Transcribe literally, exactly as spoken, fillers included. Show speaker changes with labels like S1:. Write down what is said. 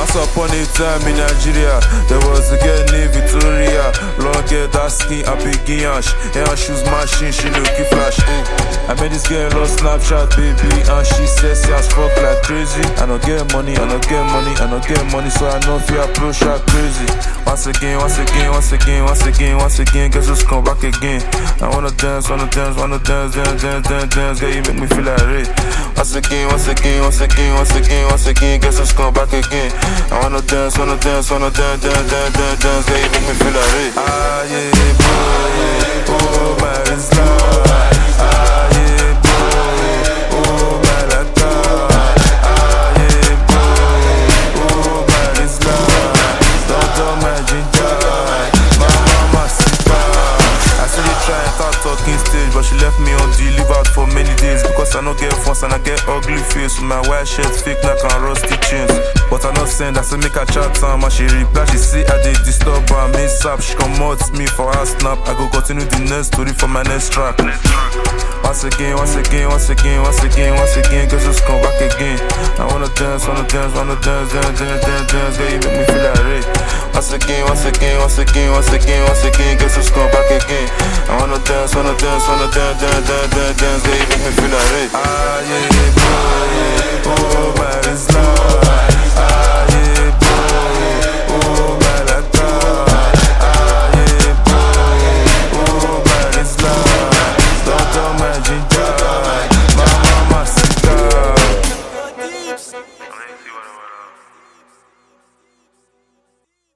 S1: Once upon a time in Nigeria, there was a girl named Victoria. Long hair, dark skin, and big yansh. Hair shoes machine, she looking flash. Eh. I met this girl on Snapchat, baby, and she says she has fuck like crazy. I don't get money, I don't get money, I don't get money, so I know if you approach her crazy. Once again, once again, once again, once again, once again, guess who's come back again? I wanna dance, wanna dance, wanna dance, dance, dance, dance, dance, girl, you make me feel like rape. Once again, once again, once again, once again, once again, guess who's come back again? I wanna dance, wanna dance, wanna dance, dance, dance, dance, dance, girl, you make me feel like rape. Ah yeah, boy, oh my Islam. Ah yeah, boy, oh my Lata. Ah yeah, boy, oh my Islam. Don't do my ginger, my mama sister. I said they try and start talking stage, but she left me on delivered for many days because I don't get funds and I get ugly face with my white shirt, fake neck and rusty chains. But I not send, I say make her chat time and she reply, she say I did disturb her, miss up, she come out me for her snap. I go continue the next story for my next track. Once again, once again, once again, once again, once again, guess who's come back again? I wanna dance, wanna dance, wanna dance, dance, dance, dance, dance, girl, you make me feel like rape. Once again, once again, once again, once again, once again, guess who's come back again? I wanna dance, wanna dance, wanna dance, dance, dance, dance, dance, girl, you make me feel like rape. Ah yeah.